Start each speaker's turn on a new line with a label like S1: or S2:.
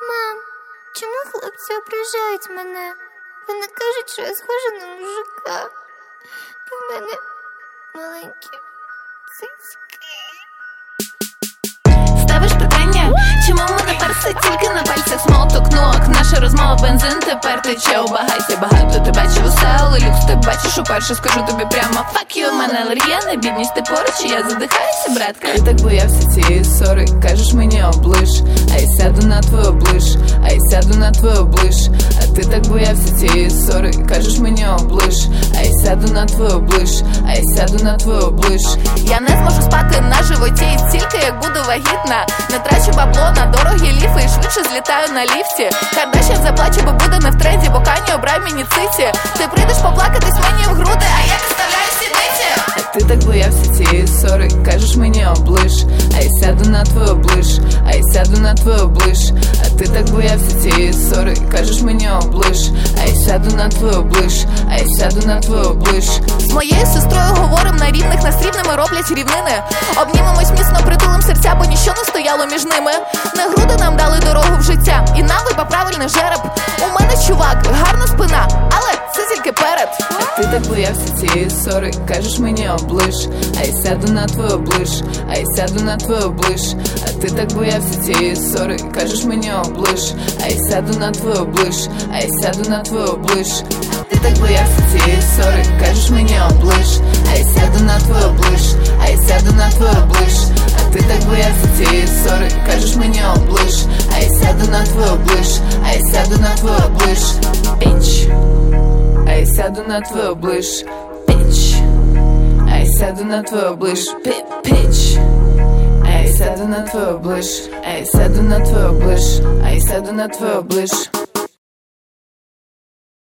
S1: Мам, чому хлопці ображають мене? Вони кажуть, що я схожа на мужика. Бо в мене маленькі цицьки.
S2: Ставиш питання, чому ми тепер все тільки на пальцях смолток ног? Наша розмова бензин тепер тече у багаті. Багато ти бачив усе, але люкс ти бачиш уперше. Скажу тобі прямо, fuck you, у мене алергія на бідність, ти поруч, і я задихаюся, братка. Ти так боявся цієї ссори, кажеш мені облиш, а я сяду на твій облиш, а я сяду на твій облиш. А ти так боявся цієї ссори, кажеш мені облиш, а я сяду на твій облиш, а я сяду на твій облиш. Я не зможу спати на животі стільки, як буду вагітна. Не трачу бабло на дорогі ліфи і швидше злітаю на ліфті. Кардашян заплачу, бо буде не в тренді, бо Кані обрай мені циці. Ти прийдеш поплакатись мені в груди, а я виставляю сідниці. А ти так боявся цієї ссори, кажеш мені облиш, а я сяду на твій облиш, а я сяду на твій облиш. А ти так боявся цієї ссори, кажеш мені облиш, а я сяду на твій облиш, а я сяду на твій облиш. З моєю сестрою говорим на рівних, нас рівними роблять рівнини. Обнімемось міцно, притулим серця, бо ніщо не стояло між ними. Не груди нам дали дорогу в життя, і нам випав правильний жереб. У мене, чувак, гарна спина, але це тільки перед. А ти так боявся цієї ссори, кажеш мені облиш, а я сяду на твій облиш, а я сяду на твій облиш. А ти так боявся цієї ссори, кажеш мені облиш, а я сяду на твій облиш, а я сяду на твій облиш. Ти так боявся цієї ссори, кажеш мені облиш, а я сяду на твій облиш, а я сяду на твій облиш. А ти так боявся цієї ссори, кажеш мені облиш, а я сяду на твій облиш, а я сяду на твій облиш. Піч, а я сяду на твій облиш. Піч, а я сяду на твій облиш. Піч, а я сяду на твій облиш, а я сяду на твій облиш, а я сяду на твій облиш.